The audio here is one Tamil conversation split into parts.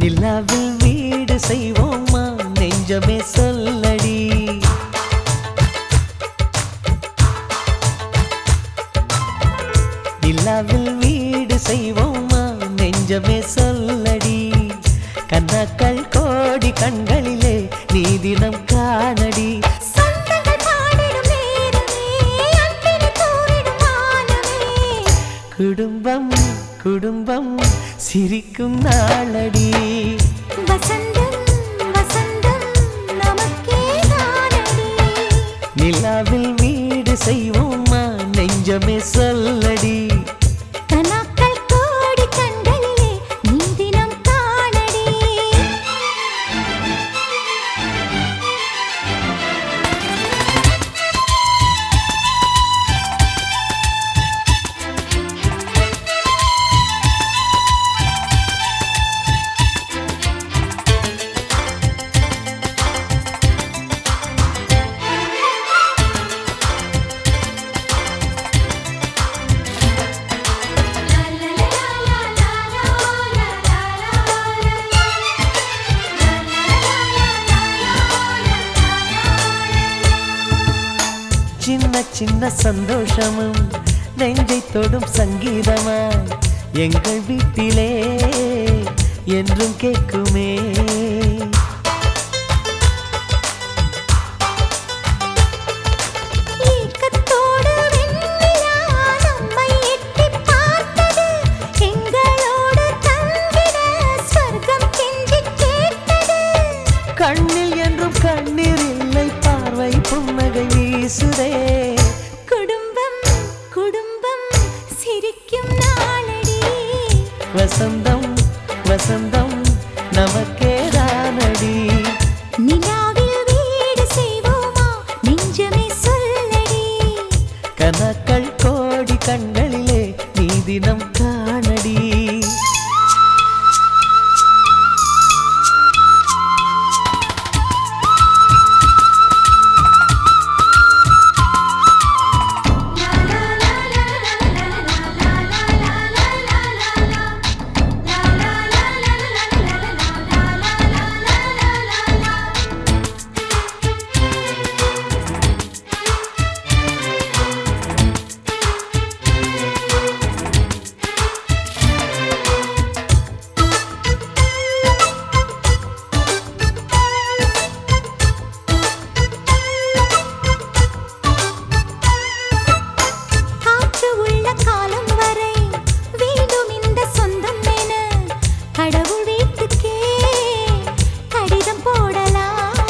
நிலாவில் வீடு செய்வோமா நெஞ்சமே சொல்லடி. நிலாவில் வீடு செய்வோமா நெஞ்சமே சொல்லடி. கண்ணாக்கள் கோடி கண்களிலே நீ தினம் காணடி. குடும்பம் குடும்பம் சிரிக்கும் நாளடி. வசந்தம் வசந்தம் நமக்கே தானடி. நிலாவில் வீடு செய்வோமா நெஞ்சமே சொல்லடி. கனாக்கள் கோடி கண்களிலே நீ தினம் காணடி. சின்ன சின்ன சந்தோஷமும் நெஞ்சை தொடும் சங்கீதமாய் எங்கள் வீட்டிலே என்றும் கேட்குமே. ஏக்கத்தோடு வெண்ணிலா நம்மை எட்டிப் பார்த்தது. எங்களோடு தங்கிட ஸ்வர்க்கம் கெஞ்சிக் கேட்டது. கண்ணில் என்றும் கண்ணீர் இல்லை, பார்வை புன்னகை வீசுதே. குடும்பம் குடும்பம் சிரிக்கும் நாளடி. வசந்தம் வசந்தம் நமக்கே தானடி. நிலாவில் வீடு செய்வோமா நெஞ்சமே சொல்லடி. கனக்கள் கோடி கண்களிலே நீ தினம் காணடி. காற்று உள்ள காலம் வரை வேண்டும் இந்த சொந்தம் என கடவுள் வீட்டுக்கே கடிதம் போடலாம்.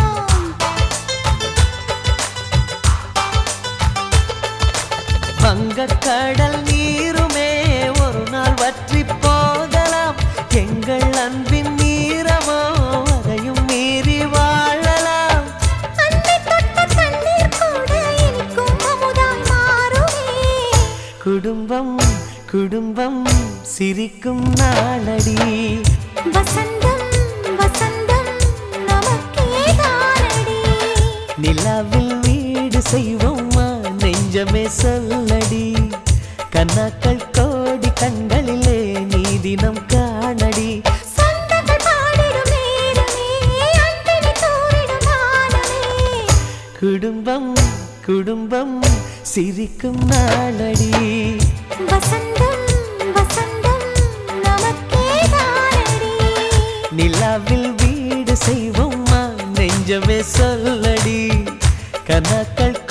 வங்கக் கடல் நீருமே ஒரு நாள் வற்றி போகலாம். எங்கள் அன்பின் நீரமோ அதையும் மீறி வாழலாம். அன்னை தொட்ட தண்ணீர் கூட இனிக்கும் அமுதாய் மாறுமே. குடும்பம் குடும்பம் சிரிக்கும் நாளடி. வசந்தம் வசந்தம் நமக்கே தானடி. நிலாவில் வீடு செய்வோமா நெஞ்சமே சொல்லடி. கண்ணாக்கள் கோடி கண்களிலே நீ தினம் காணடி. சொந்தங்கள் பாடிடும் நேரமே அன்பினை தூரிடும் வானமே. குடும்பம் குடும்பம் சிரிக்கும் நாளடி. வசந்தம் வசந்தம் நமக்கே தானடி. நிலாவில் வீடு செய்வோமா நெஞ்சமே சொல்லடி. கனக்கள்